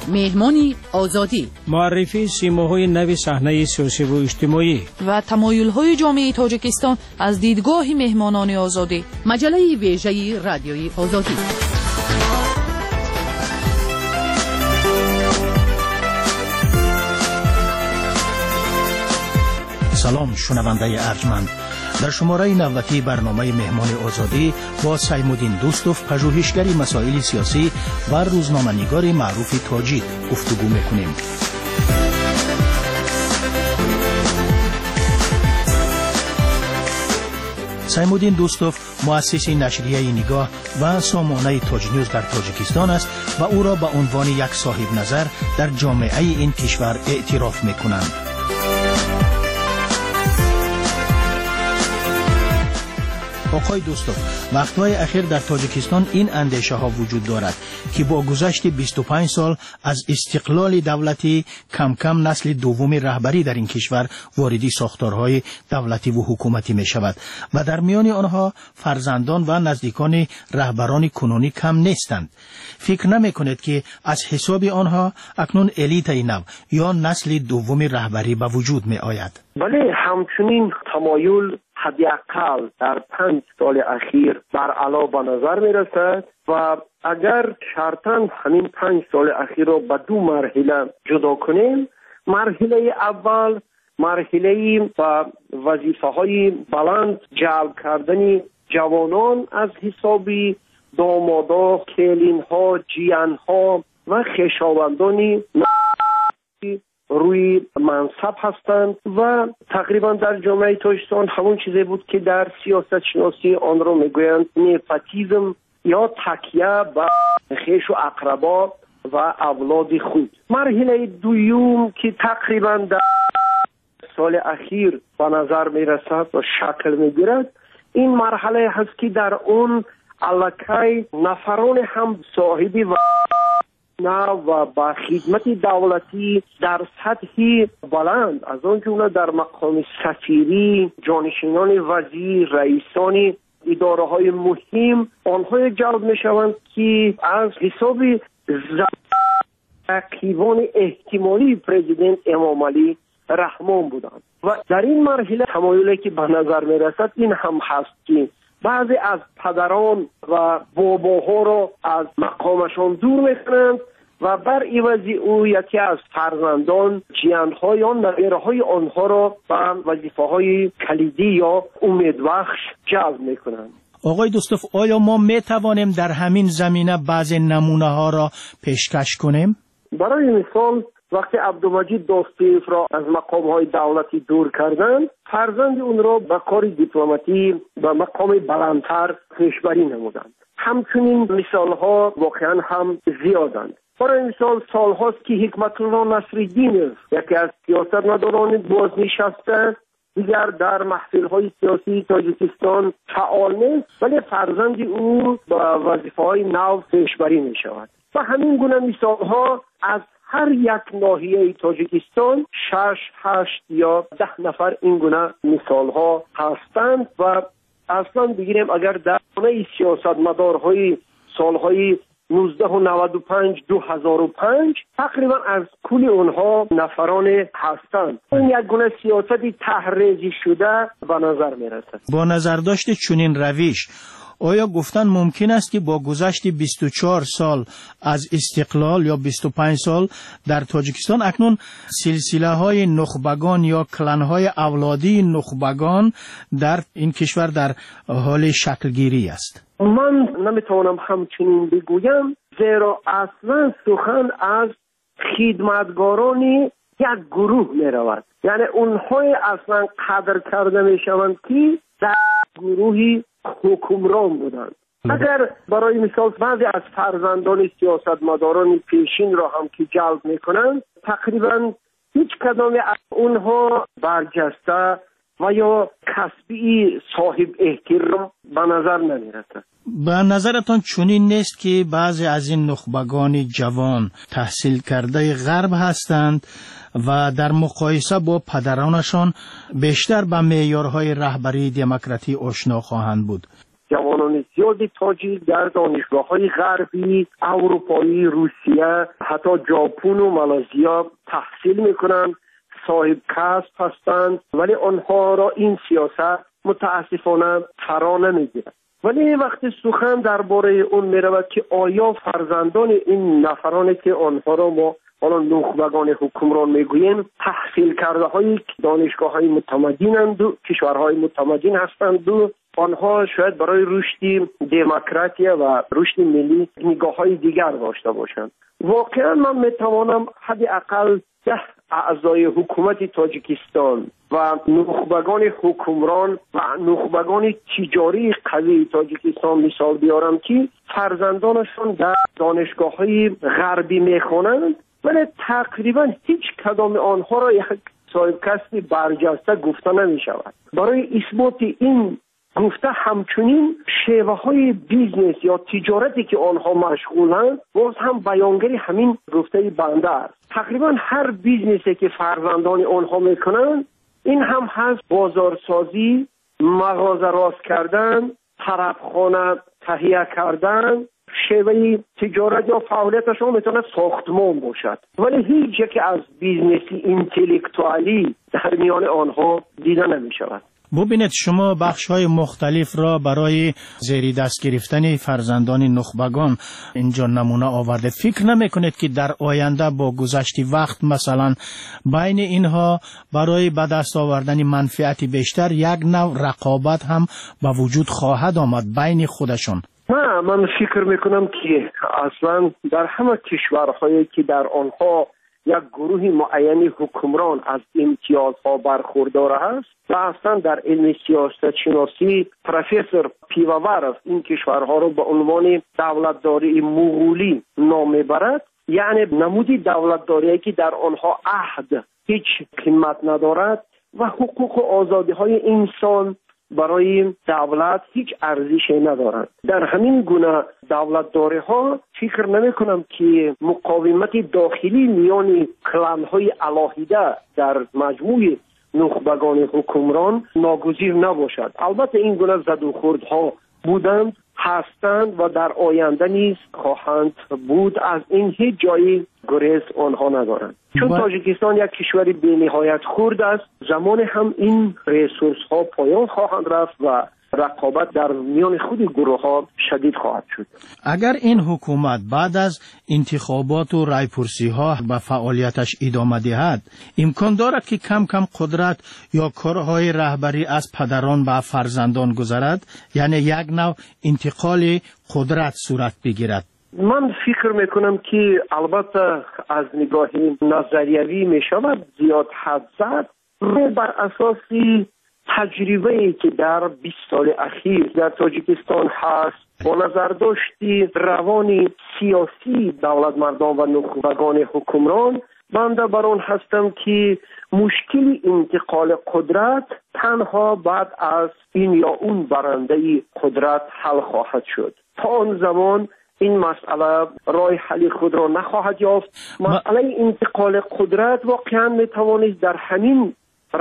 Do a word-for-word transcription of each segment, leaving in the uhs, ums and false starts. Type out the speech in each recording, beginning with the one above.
مهمانی آزادی، معرفی سیماهای نو صحنه سیاسی و اجتماعی و تمایل‌های جامعه تاجیکستان از دیدگاه مهمانان آزادی. مجله ویژه رادیوی آزادی. سلام شنونده ارجمند، در شماره نوتی برنامه مهمان آزادی با سیمودین دوستوف، پژوهشگری مسائل سیاسی و روزنامه‌نگار معروف تاجیک گفتگو میکنیم. سیمودین دوستوف مؤسس نشریه نگاه و سامانه تاج نیوز در تاجیکستان است و او را به عنوان یک صاحب نظر در جامعه این کشور اعتراف میکنند. آقای دوستوف، وقتهای اخیر در تاجیکستان این اندیشه ها وجود دارد که با گذشت بیست و پنج سال از استقلال دولتی کم کم نسل دوم رهبری در این کشور واردی ساختارهای دولتی و حکومتی می شود و در میان آنها فرزندان و نزدیکان رهبران کنونی کم نیستند. فکر نمی کنید که از حساب آنها اکنون الیت نو یا نسل دوم رهبری به وجود می آید؟ بله، همچنین تمایل حداقل در پنج سال اخیر بر علا به نظر می رسد و اگر شرطاً همین پنج سال اخیر را به دو مرحله جدا کنیم، مرحله اول مرحله و وظیفه های بلند جلب کردن جوانان از حسابی دامادا، کلین ها، جیان ها و خویشاوندان روی منصب هستند و تقریبا در جامعه تاجیکستان همون چیزی بود که در سیاست شناسی آن را میگویند نپوتیسم یا تکیه به خویش و اقربا و اولاد خود. مرحله دوم که تقریبا در سال اخیر به نظر میرسد و شکل میگیرد، این مرحله هست که در اون الکی نفران هم صاحبی و نه و با خدمت دولتی در سطحی بلند از آن جمله در مقام سفیری، جانشینان وزیر، رئیسان اداره های مهم آنها جلب می شوند که از حساب رقیبان احتمالی پرزیدنت امام علی رحمان بودند و در این مرحله تمایلی که به نظر می رسد این هم هست که بعضی از پدران و باباها را از مقامشان دور میکنند و بر عوض او یکی از فرزندان جیانها یا نوه‌های آنها را به وظیفه‌های کلیدی یا امیدبخش جلب میکنند. آقای دوستوف، آیا ما میتوانیم در همین زمینه بعضی نمونه ها را پیشکش کنیم؟ برای مثال وقتی عبدالمجید دوستیف را از مقام‌های دولتی دور کردند، فرزند اون را به کار دیپلماتی به مقام بلندتر پیشبری نمودند. همچنین مثال‌ها واقعا هم زیادند. برای مثال سال هاست که حکمت الله نصرالدین یکی از سیاستمداران بازنشسته دیگر در محفل‌های سیاسی تاجیکستان فعال نیست، ولی فرزند او با وظیفه‌های نو پیشبری می‌شود. و همین گونه مثال‌ها از هر یک ناحیه تاجیکستان شش، هشت یا ده نفر این گونه مثال‌ها هستند و اصلا بگیریم اگر در خانه سیاستمدارهای سال‌های نوزده و نود و پنج دو هزار و پنج تقریبا از کل اونها نفران هستند. این یک گونه سیاستی تحریزی شده به نظر می رسد. با نظر داشت چنین روش، آیا گفتن ممکن است که با گذشت بیست و چهار سال از استقلال یا بیست و پنج سال در تاجیکستان اکنون سلسله های نخبگان یا کلان های اولادی نخبگان در این کشور در حال شکلگیری است؟ من نمیتوانم همچنین بگویم، زیرا اصلا سخن از خدمتگاران یک گروه می رود، یعنی اونهای اصلا قدر کرده می شوند که در گروهی حکمران بودند. اگر برای مثال بعضی از فرزندان سیاستمداران پیشین را هم که جلب می کنند، تقریبا هیچ کدام از اونها برجسته و یا کسبی صاحب احترام به نظر نمی رسد. به نظرتان چنین نیست که بعضی از این نخبگان جوان تحصیل کرده غرب هستند و در مقایسه با پدرانشان بیشتر به معیارهای رهبری دموکراتی آشنا خواهند بود؟ جوانان زیادی تاجیک در دانشگاه‌های غربی، اروپایی، روسیه، حتی ژاپن و مالزیا تحصیل میکنند، صاحب کسب هستند، ولی آنها را این سیاست متاسفانه فرا نمیگیرد. ولی وقتی سخن درباره اون میرود که آیا فرزندان این نفرانی که آنها را ما حالا نخبگان حکمران میگوییم تحصیل کرده های دانشگاه های متمدنند و کشورهای متمدن هستند و آنها شاید برای رشد دموکراسی و رشد ملی نگاه های دیگر داشته باشند. واقعا من میتوانم حداقل ده اعضای حکومت تاجیکستان و نخبگان حکمران و نخبگان تجاری قوی تاجیکستان مثال بیارم که فرزندانشون در دانشگاه های غربی میخوانند، ولی تقریبا هیچ کدام آنها را یک صاحب کسب برجسته گفته نمی شود. برای اثبات این گفته همچنین شیوه های بیزنس یا تجارتی که آنها مشغولند باز هم بیانگری همین گفته بنده است. تقریبا هر بیزنسی که فرزندان آنها میکنند این هم هست بازارسازی، مغازه راست کردن، طرفخانه تهیه کردن. شیوه تجارت یا فعالیتشون میتونه ساختمان باشد، ولی هیچ یک از بیزنسی اینتלקتوالی در میان آنها دیده نمی شود. ببینید شما بخش‌های مختلف را برای زیر دست گرفتن فرزندان نخبگان اینجا نمونه آورده. فکر نمی‌کنید که در آینده با گذشت وقت مثلا بین اینها برای به دست آوردن منفعت بیشتر یک نوع رقابت هم به وجود خواهد آمد بین خودشون؟ نه، من فکر میکنم که اصلا در همه کشورهایی که در آنها یک گروه معینی حکمران از امتیازها برخوردار است و اصلا در علم سیاست شناسی پروفسور پیوورف این کشورها را به عنوان دولتداری مغولی نام میبرد، یعنی نمودی دولتداری که در آنها عهد هیچ قیمت ندارد و حقوق و آزادی های انسان برای دولت هیچ ارزشی ندارند. در همین گونه دولتداری ها فکر نمی کنم که مقاومت داخلی میان کلان های علاهیده در مجموع نخبگان حکمران ناگزیر نباشد. البته این گونه زد و خوردها بودند، هستند و در آینده نیز خواهند بود. از این هیچ جایی گریز آنها ندارند، چون با... تاجیکستان یک کشور بی نهایت خرد است. زمان هم این ریسورس ها پایان خواهند رفت و رقابت در میان خود گروه ها شدید خواهد شد. اگر این حکومت بعد از انتخابات و رایپرسی ها به فعالیتش ادامه دهد، امکان دارد که کم کم قدرت یا کارهای رهبری از پدران به فرزندان گذرد، یعنی یک نوع انتقال قدرت صورت بگیرد. من فکر میکنم که البته از نگاه نظریوی میشود زیاد حد زد، بر اساسی تجربه‌ای که در بیست سال اخیر در تاجیکستان هست با نظر داشتی روان سیاسی دولت مردان و نخبگان حکمران، بنده بر آن هستم که مشکل انتقال قدرت تنها بعد از این یا اون برنده قدرت حل خواهد شد. تا آن زمان این مسئله راه حل خود را نخواهد یافت. مسئله انتقال قدرت واقعا میتوانست در همین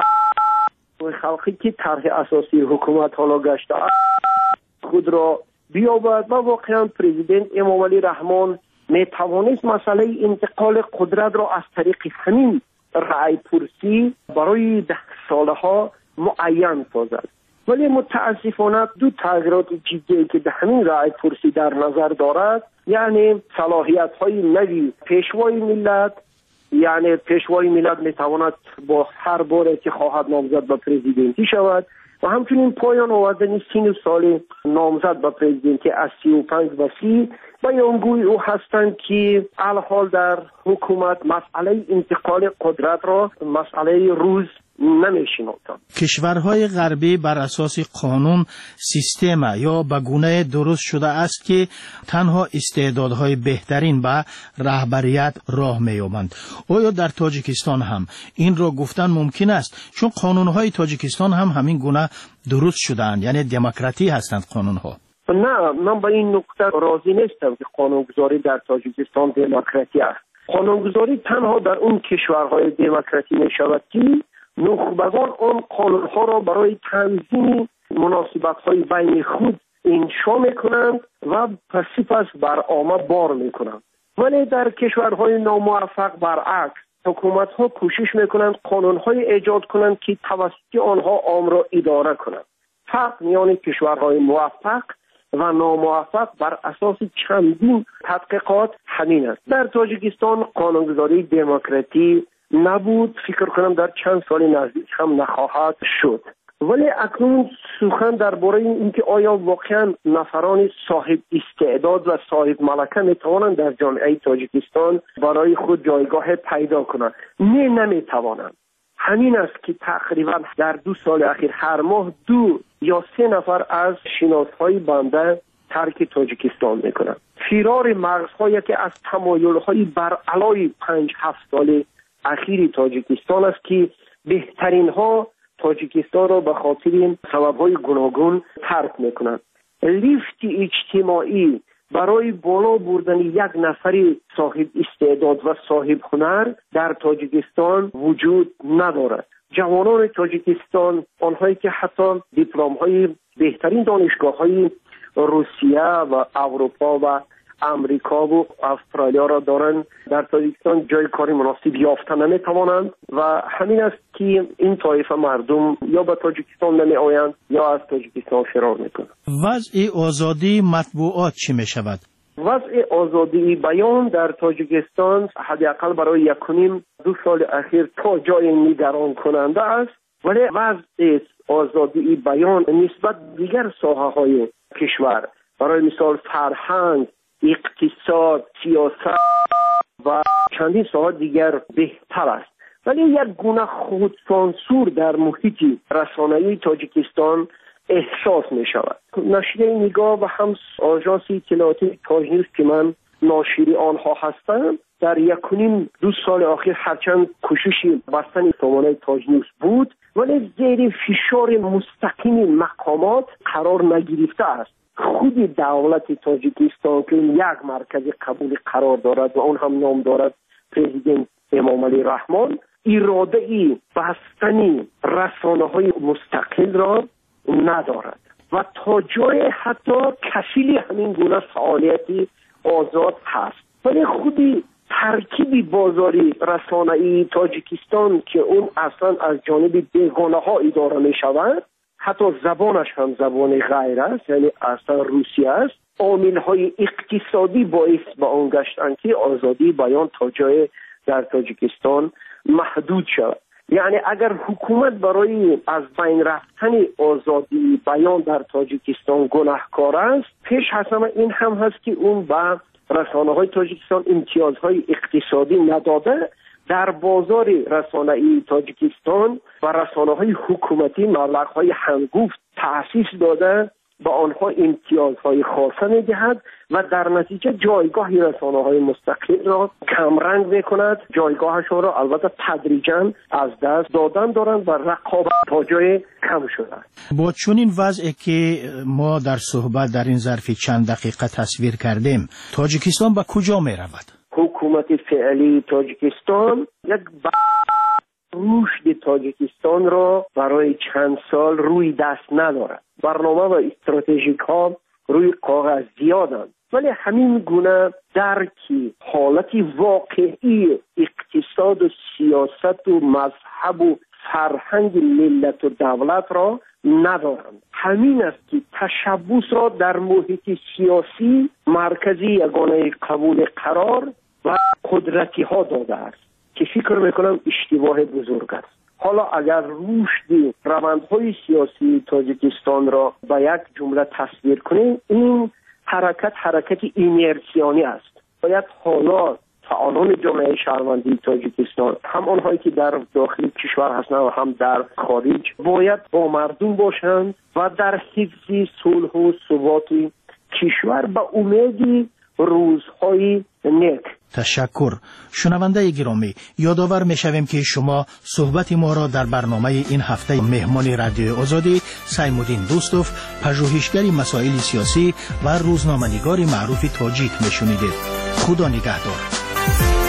خلقی که طرح اساسی حکومت حالا گشته خود را بیابد و واقعا پرزیدنت امام علی رحمان می توانست مسئله انتقال قدرت را از طریق همین رأی پرسی برای ده ساله ها معین سازد. ولی متاسفانه دو تغییرات جدی که در همین رأی پرسی در نظر دارد، یعنی صلاحیت های نوی پیشوای ملت، یعنی پیشوای ملت میتواند با هر باره که خواهد نامزد به پرزیدنتی شود و همچنین پایان آوردن سن و سال نامزد به پرزیدنتی از سی و پنج و سی بیانگوی او هستند که الحال در حکومت مسئله انتقال قدرت را مسئله روز نمیشناسند. کشورهای غربی بر اساس قانون سیستم یا به گونه درست شده است که تنها استعدادهای بهترین به رهبریت راه می‌یابند. آیا در تاجیکستان هم این را گفتن ممکن است؟ چون قانونهای تاجیکستان هم همین گونه درست شده‌اند، یعنی دموکراتی هستند قانونها. نه، من به این نکته راضی نیستم که قانونگذاری در تاجیکستان دموکراتی است. قانونگذاری تنها در اون کشورهای دموکراتی می‌شود که نخبگان آن قانونها را برای تنظیم مناسبت‌های بین خود انشا میکنند و پسی پس بر عامه بار میکنند. ولی در کشورهای ناموفق برعکس، حکومت ها کوشش میکنند قانون های ایجاد کنند که توسط آنها عام را اداره کنند. فرق میان کشورهای موفق و ناموفق بر اساس چندین تحقیقات همین است. در تاجیکستان قانونگذاری دموکراتی نبود، فکر کنم در چند سال نزدیک هم نخواهد شد. ولی اکنون سخن درباره اینکه آیا واقعا نفران صاحب استعداد و صاحب ملکه میتوانند در جامعه تاجیکستان برای خود جایگاه پیدا کنند؟ نه، نمیتوانند. همین است که تقریبا در دو سال اخیر هر ماه دو یا سه نفر از شناسهای بنده ترک تاجیکستان میکنند. فرار مغزهایی که از تمایلهای بر علای پنج هفت سال اخیر تاجیکستان است که بهترین ها تاجیکستان را به خاطر سبب‌های گوناگون ترک میکنند. لیفت اجتماعی برای بالا بردن یک نفر صاحب استعداد و صاحب هنر در تاجیکستان وجود ندارد. جوانان تاجیکستان، آنهایی که حتی دیپلم‌های بهترین دانشگاه‌های روسیه و اروپا و امریکا و استرالیا را دارند، در تاجیکستان جای کاری مناسب یافتن نمی‌توانند و همین است که این طایفه مردم یا به تاجیکستان نمی‌آیند یا از تاجیکستان فرار می‌کنند. وضع آزادی مطبوعات چی می‌شود؟ وضع آزادی بیان در تاجیکستان حداقل برای یکونیم دو سال اخیر تا جای نگران کننده است، ولی وضع آزادی بیان نسبت دیگر ساحه‌های کشور، برای مثال فرهنگ، اقتصاد، سیاست و چندین ساحه دیگر بهتر است. ولی یک گونه خودسانسور در محیط رسانه‌ای تاجیکستان احساس می شود. نشریه نگاه و هم آژانس اطلاعاتی تاج نیوز که من ناشری آنها هستم، در یکونیم دو سال اخیر هرچند کوششی بستن سامانه تاج نیوز بود، ولی زیر فشار مستقیم مقامات قرار نگرفته است. خود دولت تاجیکستان که یک مرکز قبول قرار دارد و اون هم نام دارد پرزیدنت امام علی رحمان، اراده ای بستنی رسانه های مستقل را ندارد و تا جای حتی کفیل همین گونه فعالیتی آزاد هست. ولی خودی ترکیب بازاری رسانه‌ای تاجیکستان که اون اصلا از جانب بیگانه ها اداره می شود، حتی زبانش هم زبان غیر است، یعنی اصلا روسی است، عامل‌های اقتصادی باعث به آن گشتند که آزادی بیان تا جای در تاجیکستان محدود شود. یعنی اگر حکومت برای از بین رفتن آزادی بیان در تاجیکستان گناهکار است، پیش از همه این هم هست که اون به رسانه‌های تاجیکستان امتیازهای اقتصادی نداده، در بازار رسانه‌ای تاجیکستان و رسانه‌های حکومتی مبلغ‌های هنگفت تأسیس داده، با آنها امتیازهای خاصه می‌دهد و در نتیجه جایگاه رسانه‌های مستقل را کمرنگ می‌کند، جایگاهشان را البته تدریجاً از دست دادن دارند و رقابت تا جای کم شده. با چنین وضعی که ما در صحبت در این ظرف چند دقیقه تصویر کردیم، تاجیکستان به کجا می‌رود؟ حکومت فعلی تاجیکستان یک رشد تاجیکستان را برای چند سال روی دست ندارد. برنامه و استراتژیک ها روی کاغذ زیادند، ولی همین گونه درکی حالت واقعی اقتصاد و سیاست و مذهب و فرهنگ ملت و دولت را ندارند. همین است که تشبث را در محیط سیاسی مرکزی یگانه قبول قرار و قدرتی ها داده است که فکر میکنم اشتباه بزرگ است. حالا اگر رشد روندهای سیاسی تاجیکستان را به یک جمله تصویر کنیم، این حرکت حرکت اینرسیانی است. باید حالا فعالان جامعه شهروندی تاجیکستان، هم آنهایی که در داخل کشور هستند و هم در خارج، باید با مردم باشند و در حفظ صلح و ثبات کشور به امید روزهای نیک. تشکر. شنونده گرامی، یادآور می‌شویم که شما صحبت ما را در برنامه این هفته مهمان رادیو آزادی سیمودین دوستوف، پژوهشگر مسائل سیاسی و روزنامه‌نگار معروف تاجیک میشنیدید. خدا نگهدار.